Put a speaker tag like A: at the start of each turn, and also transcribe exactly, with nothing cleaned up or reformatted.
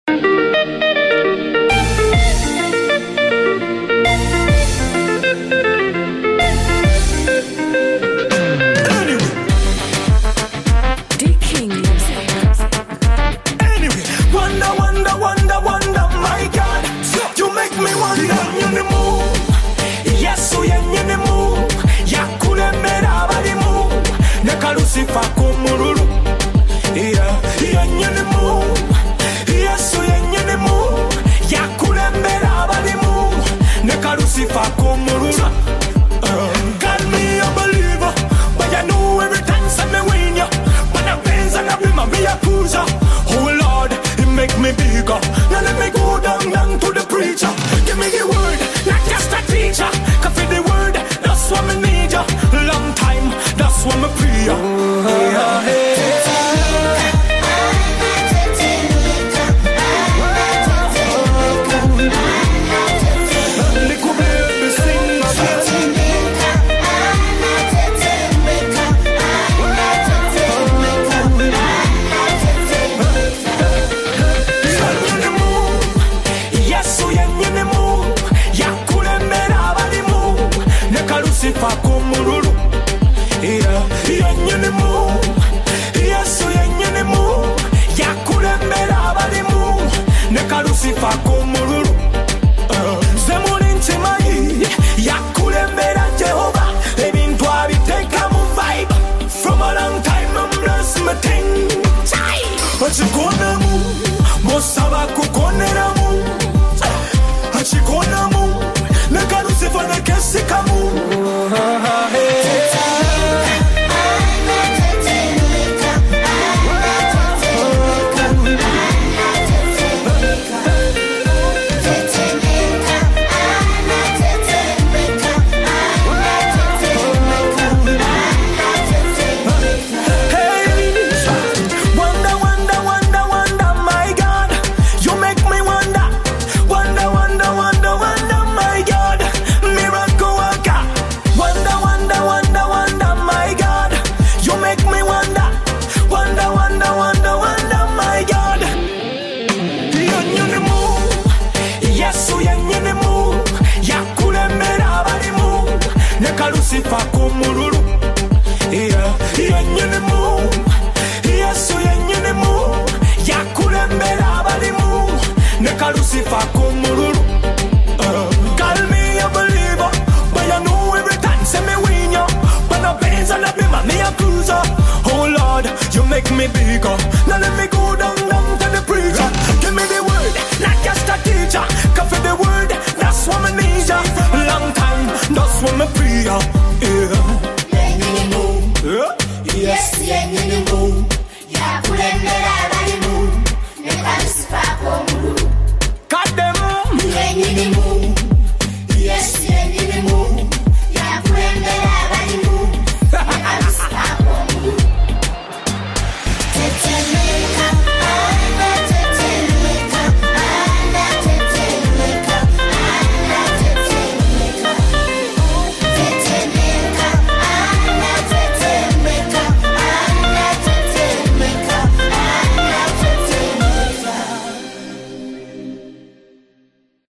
A: Make me bigger. Now let me go down, down to the preacher. Give me the word, not just a teacher. Cause for the word, that's what me need ya. Long time, that's what me pray ya. Yeah.
B: Yeah. Yes, yeah, you know. Yeah, put it in